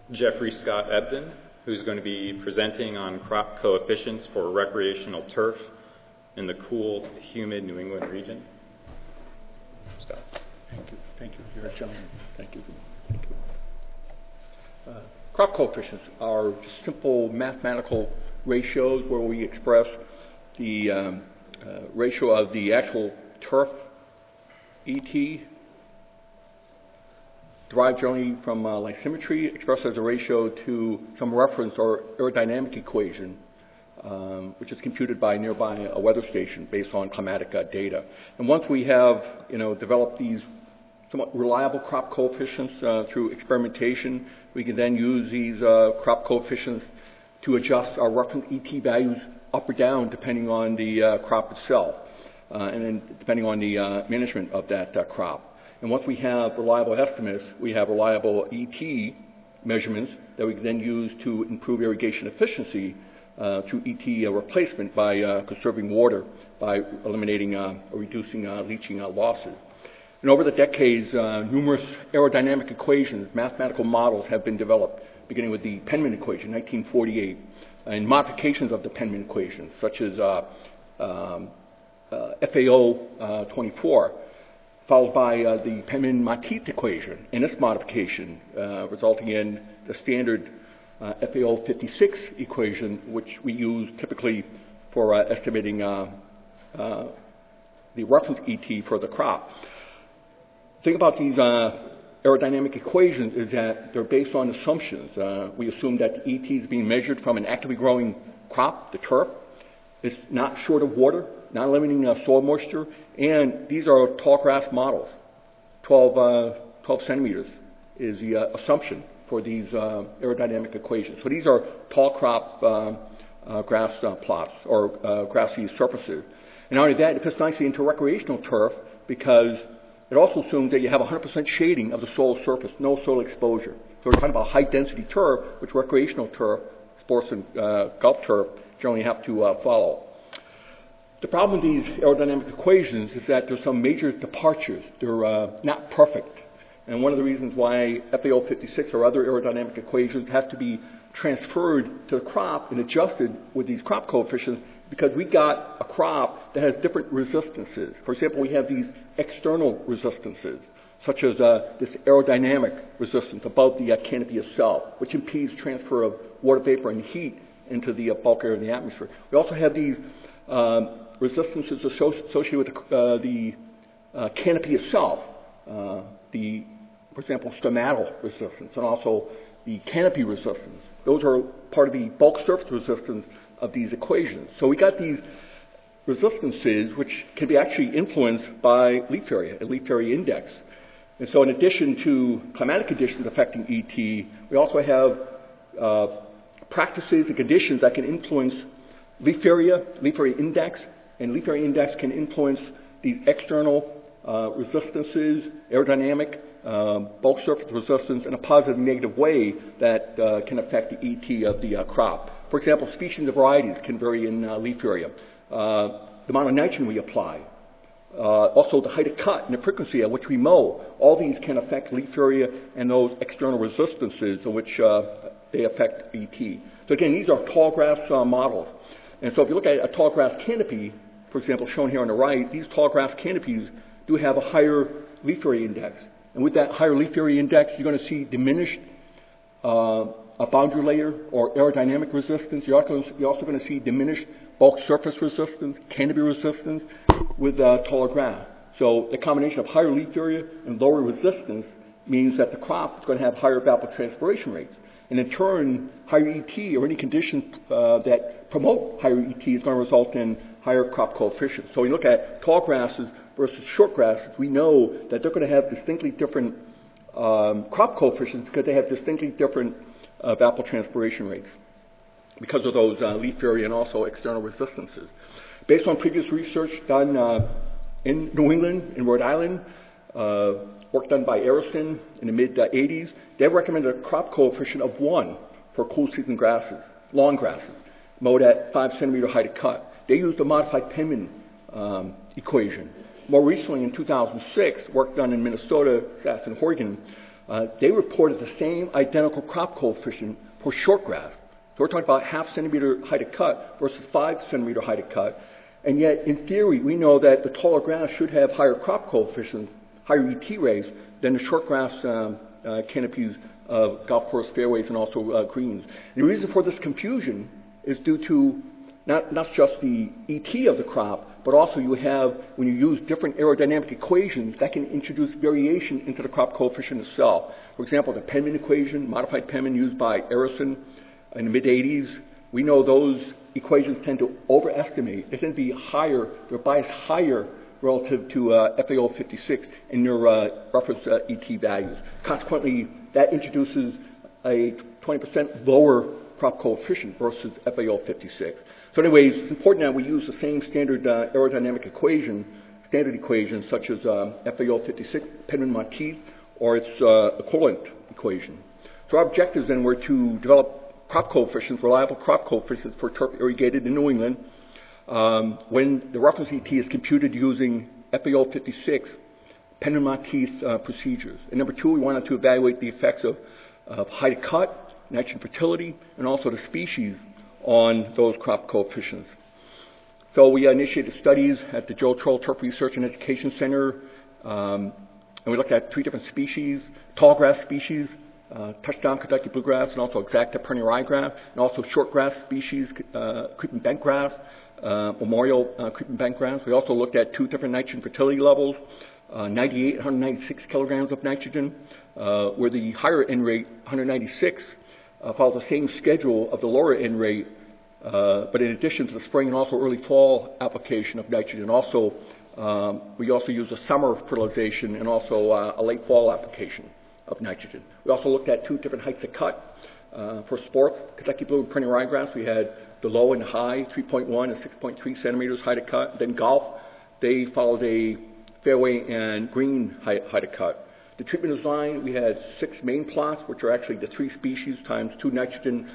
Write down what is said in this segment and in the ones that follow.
Jeffrey Scott Ebden, who's going to be presenting on crop coefficients for recreational turf in the cool, humid New England region. Scott. Thank you. Thank you, here, gentlemen. Thank you. Thank you. Crop coefficients are just simple mathematical ratios where we express the ratio of the actual turf ET derived generally from lysimetry, expressed as a ratio to some reference or aerodynamic equation, which is computed by nearby a weather station based on climatic data. And once we have, developed these somewhat reliable crop coefficients through experimentation, we can then use these crop coefficients to adjust our reference ET values up or down depending on the crop itself, and then depending on the management of that crop. And once we have reliable estimates, we have reliable ET measurements that we can then use to improve irrigation efficiency through ET replacement by conserving water, by eliminating or reducing leaching losses. And over the decades, numerous aerodynamic equations, mathematical models have been developed, beginning with the Penman equation, 1948, and modifications of the Penman equation, such as FAO 24, followed by the Penman-Matisse equation, and its modification, resulting in the standard FAO 56 equation, which we use typically for estimating the reference ET for the crop. The thing about these aerodynamic equations is that they're based on assumptions. We assume that the ET is being measured from an actively growing crop, the turf. It's not short of water, not limiting soil moisture, and these are tall grass models. 12 centimeters is the assumption for these aerodynamic equations. So these are tall crop grass plots or grassy surfaces. And not only that, it fits nicely into recreational turf because it also assumes that you have 100% shading of the soil surface, no soil exposure. So we're talking about high-density turf, which recreational turf, sports and golf turf, generally have to follow. The problem with these aerodynamic equations is that there's some major departures. They're not perfect. And one of the reasons why FAO 56 or other aerodynamic equations have to be transferred to the crop and adjusted with these crop coefficients because we got a crop that has different resistances. For example, we have these external resistances, such as this aerodynamic resistance above the canopy itself, which impedes transfer of water vapor and heat into the bulk air in the atmosphere. We also have these resistances associated with the canopy itself, for example, stomatal resistance, and also the canopy resistance. Those are part of the bulk surface resistance of these equations. So we got these resistances which can be actually influenced by leaf area, a leaf area index. And so in addition to climatic conditions affecting ET, we also have practices and conditions that can influence leaf area index, and leaf area index can influence these external resistances, aerodynamic, bulk surface resistance in a positive and negative way that can affect the ET of the crop. For example, species and varieties can vary in leaf area. The amount of nitrogen we apply, also the height of cut and the frequency at which we mow, all these can affect leaf area and those external resistances in which they affect ET. So again, these are tall grass models. And so if you look at a tall grass canopy, for example, shown here on the right, these tall grass canopies do have a higher leaf area index. And with that higher leaf area index, you're going to see diminished a boundary layer or aerodynamic resistance. You're also going to see diminished bulk surface resistance, canopy resistance with taller grass. So the combination of higher leaf area and lower resistance means that the crop is going to have higher evapotranspiration rates. And in turn, higher ET or any condition that promote higher ET is going to result in higher crop coefficients. So when you look at tall grasses versus short grasses, we know that they're going to have distinctly different crop coefficients because they have distinctly different evapotranspiration rates because of those leaf area and also external resistances. Based on previous research done in New England, in Rhode Island, work done by Arison in the mid-'80s, they recommended a crop coefficient of 1 for cool season grasses, long grasses, mowed at 5 centimeter height of cut. They used a modified Penman equation. More recently, in 2006, work done in Minnesota, Sass and Horgan, they reported the same identical crop coefficient for short grass. So we're talking about 0.5 centimeter height of cut versus 5 centimeter height of cut. And yet, in theory, we know that the taller grass should have higher crop coefficients, higher ET rates, than the short grass canopies of golf course fairways and also greens. The reason for this confusion is due to not just the ET of the crop, but also you have, when you use different aerodynamic equations, that can introduce variation into the crop coefficient itself. For example, the Penman equation, modified Penman used by Arison in the mid-'80s, we know those equations tend to overestimate. They tend to be higher, they're biased higher relative to FAO 56 in their reference ET values. Consequently, that introduces a 20% lower crop coefficient versus FAO 56. So anyways, it's important that we use the same standard aerodynamic equation, standard equations such as FAO 56, Penman-Monteith, or its equivalent equation. So our objectives then were to develop crop coefficients, reliable crop coefficients for turf irrigated in New England when the reference ET is computed using FAO 56 Penman-Monteith procedures. And number two, we wanted to evaluate the effects of height of cut, nitrogen fertility, and also the species on those crop coefficients. So we initiated studies at the Joe Troll Turf Research and Education Center, and we looked at 3 different species, tall grass species, touchdown Kentucky bluegrass, and also exacta perennial ryegrass, and also short grass species, creeping bentgrass, memorial creeping bentgrass. We also looked at 2 different nitrogen fertility levels, 98 and 196 kilograms of nitrogen, where the higher N rate, 196, follows the same schedule of the lower N rate, but in addition to the spring and also early fall application of nitrogen. Also, we also use a summer fertilization and also a late fall application of nitrogen. We also looked at 2 different heights of cut. For sports, Kentucky blue and perennial ryegrass, we had the low and high, 3.1 and 6.3 centimeters height of cut. Then golf, they followed a fairway and green height of cut. The treatment design, we had 6 main plots, which are actually the 3 species times 2 nitrogen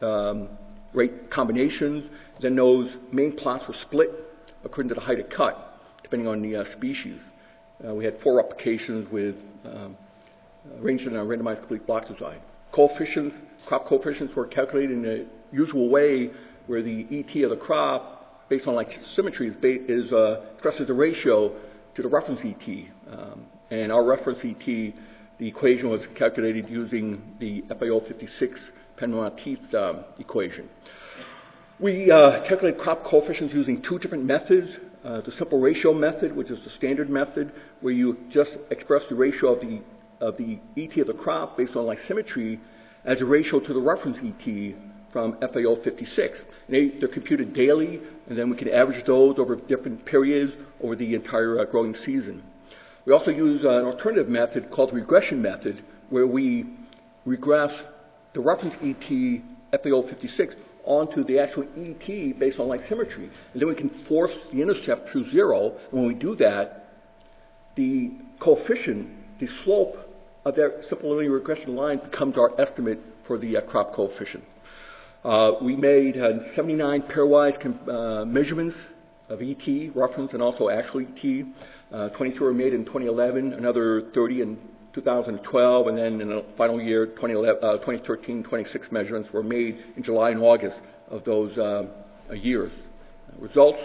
rate combinations. Then those main plots were split according to the height of cut, depending on the species. We had 4 applications with arranged in a randomized complete block design. Coefficients, crop coefficients were calculated in the usual way, where the ET of the crop, based on like symmetry, expresses the ratio to the reference ET. And our reference ET, the equation was calculated using the FAO 56 Penman-Monteith equation. We calculated crop coefficients using 2 different methods. The simple ratio method, which is the standard method, where you just express the ratio of the ET of the crop based on like symmetry as a ratio to the reference ET from FAO 56. They're computed daily, and then we can average those over different periods over the entire growing season. We also use an alternative method called the regression method, where we regress the reference ET FAO 56 onto the actual ET based on like symmetry. And then we can force the intercept to 0. And when we do that, the coefficient, the slope of that simple linear regression line becomes our estimate for the crop coefficient. We made 79 pairwise measurements of ET, reference, and also actual ET. 23 were made in 2011, another 30 in 2012, and then in the final year, 2013, 26 measurements were made in July and August of those years. Results,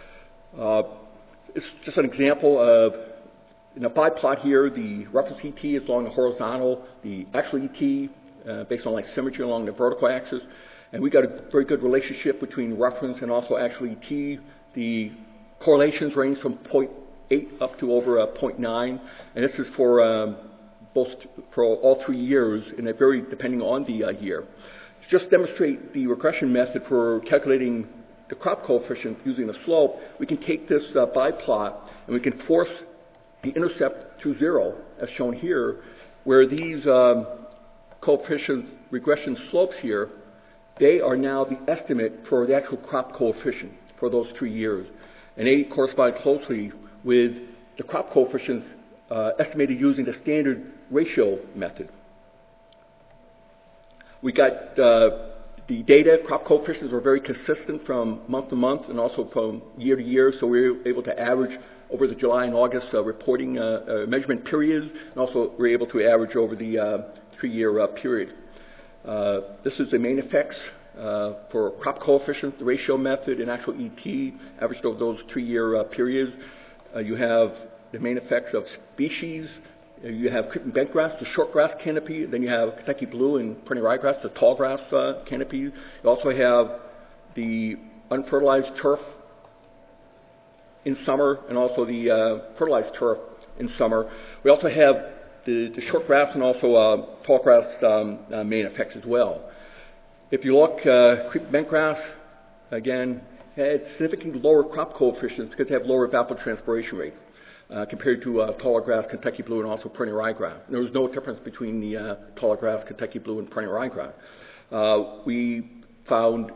it's just an example of, in a pie plot here, the reference ET is along the horizontal, the actual ET based on like symmetry along the vertical axis, and we got a very good relationship between reference and also actual ET. The correlations range from 0.8 up to over 0.9, and this is for all 3 years, and it varies depending on the year. To just demonstrate the regression method for calculating the crop coefficient using the slope, we can take this biplot and we can force the intercept to 0, as shown here, where these coefficient regression slopes here, they are now the estimate for the actual crop coefficient for those 3 years. And they correspond closely with the crop coefficients estimated using the standard ratio method. We got the data, crop coefficients were very consistent from month to month and also from year to year, so we were able to average over the July and August reporting measurement periods, and also we're able to average over the 3-year period. This is the main effects for crop coefficients, the ratio method, and actual ET averaged over those 3-year periods. You have the main effects of species. You have creeping bentgrass, the short grass canopy. Then you have Kentucky blue and perennial ryegrass, the tall grass canopy. You also have the unfertilized turf in summer, and also the fertilized turf in summer. We also have the short grass and also tall grass main effects as well. If you look, creeping bentgrass, again, had significantly lower crop coefficients because they have lower evapotranspiration rates compared to taller grass, Kentucky blue, and also perennial ryegrass. There was no difference between the taller grass, Kentucky blue, and perennial ryegrass. We found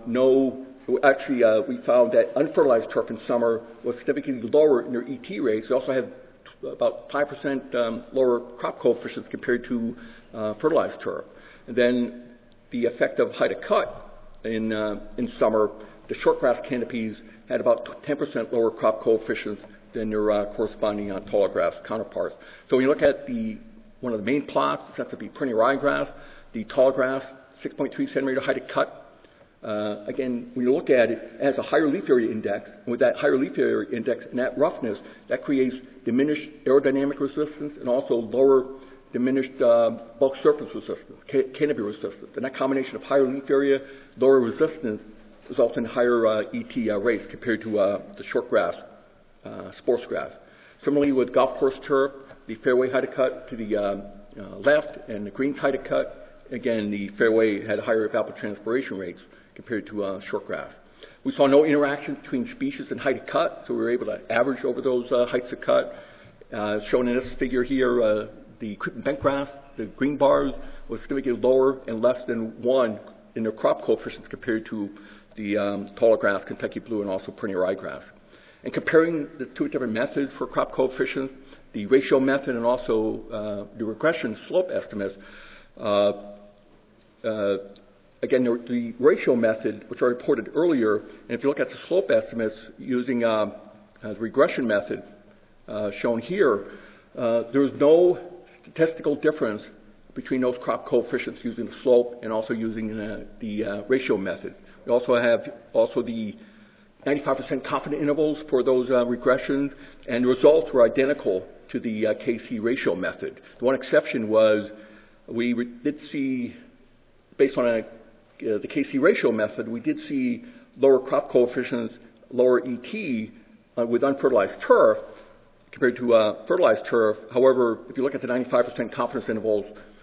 that unfertilized turf in summer was significantly lower in their ET rates. We also had about 5% lower crop coefficients compared to fertilized turf. And then the effect of height of cut in summer, the short grass canopies had about 10% lower crop coefficients than their corresponding taller grass counterparts. So when you look at one of the main plots, that's the perennial ryegrass, the tall grass, 6.3 centimeter height of cut. Again, when you look at it, it has a higher leaf area index. And with that higher leaf area index and that roughness, that creates diminished aerodynamic resistance and also lower diminished bulk surface resistance, canopy resistance. And that combination of higher leaf area, lower resistance, results in higher ET rates compared to the short grass, sports grass. Similarly, with golf course turf, the fairway height of cut to the left and the greens height of cut, again, the fairway had higher evapotranspiration rates compared to short grass. We saw no interaction between species and height of cut, so we were able to average over those heights of cut. Shown in this figure here, the creeping bentgrass, the green bars, was significantly lower and less than 1 in their crop coefficients compared to the taller grass, Kentucky blue, and also perennial ryegrass. And comparing the two different methods for crop coefficients, the ratio method and also the regression slope estimates, again, the ratio method, which I reported earlier, and if you look at the slope estimates using the regression method shown here, there is no statistical difference between those crop coefficients using the slope and also using the ratio method. We also have the 95% confidence intervals for those regressions, and the results were identical to the KC ratio method. The one exception was we did see, based on the KC ratio method, we did see lower crop coefficients, lower ET with unfertilized turf compared to fertilized turf. However, if you look at the 95% confidence intervals,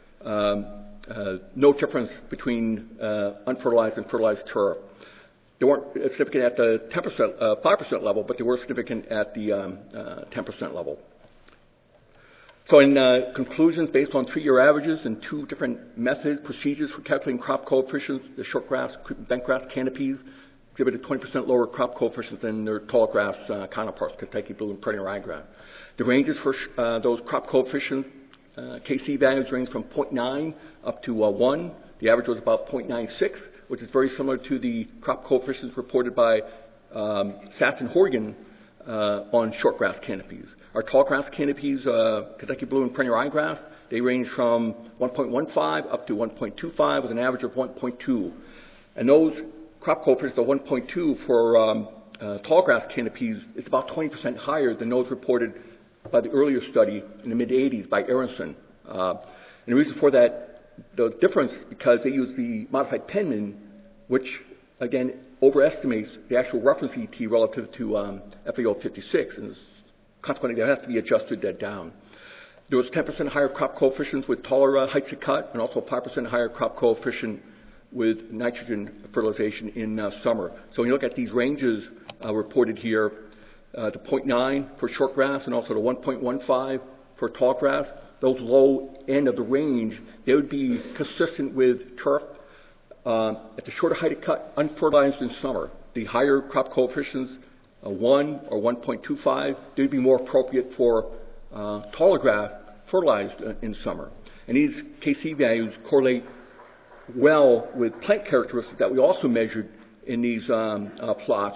no difference between unfertilized and fertilized turf. They weren't significant at the 5% level, but they were significant at the 10% level. So in conclusions, based on 3-year averages and 2 different methods, procedures for calculating crop coefficients, the short grass, bentgrass canopies exhibited 20% lower crop coefficients than their tall grass counterparts, Kentucky blue and perennial ryegrass. The ranges for those crop coefficients, KC values range from 0.9 up to 1. The average was about 0.96, which is very similar to the crop coefficients reported by Satz and Horgan on short grass canopies. Our tall grass canopies, Kentucky blue and perennial ryegrass, they range from 1.15 up to 1.25 with an average of 1.2. And those crop coefficients of 1.2 for tall grass canopies is about 20% higher than those reported by the earlier study in the mid-'80s by Aronson. And the reason for that, the difference, because they use the modified Penman, which, again, overestimates the actual reference ET relative to FAO 56, and consequently, that has to be adjusted down. There was 10% higher crop coefficients with taller heights of cut, and also 5% higher crop coefficient with nitrogen fertilization in summer. So when you look at these ranges reported here, the 0.9 for short grass and also the 1.15 for tall grass, those low end of the range, they would be consistent with turf at the shorter height of cut, unfertilized in summer. The higher crop coefficients, 1 or 1.25, they would be more appropriate for taller grass, fertilized in summer. And these KC values correlate well with plant characteristics that we also measured in these plots.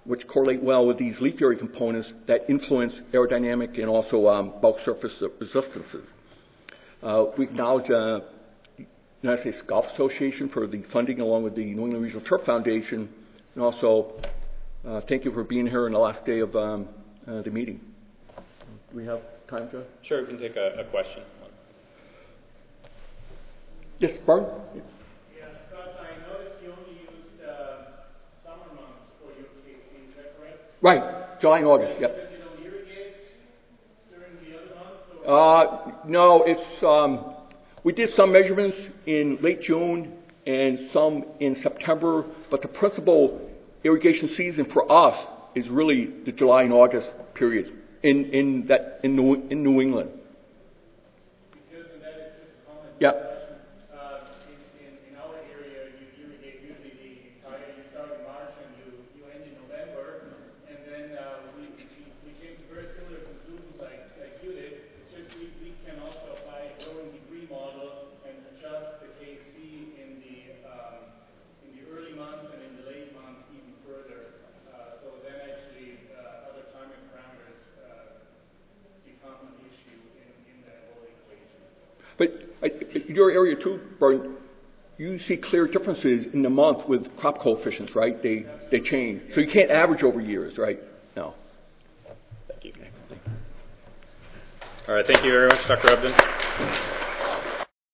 which correlate well with these leaf area components that influence aerodynamic and also bulk surface resistances. We acknowledge the United States Golf Association for the funding along with the New England Regional Turf Foundation, and also thank you for being here on the last day of the meeting. Do we have time, Joe? Sure, we can take a question. Yes, Bart? Yeah, Scott, I noticed you only used summer months for your KC, is that correct? Right, July and August, yep. Because you don't irrigate during the other months? No, it's we did some measurements in late June and some in September, but the principal irrigation season for us is really the July and August period in New England. Because that is just a comment. Yeah. In our area, you irrigate usually the entire. You start in March and you end in November, and then we came to very similar conclusions like you did. It's just we can also apply a growing degree model and adjust the KC in the early months and in the late months even further. So then actually other timing parameters become an issue in that whole equation. But your area too, Bart, you see clear differences in the month with crop coefficients, right? They change. So you can't average over years, right? No. Thank you. All right, thank you very much, Dr. Ebden.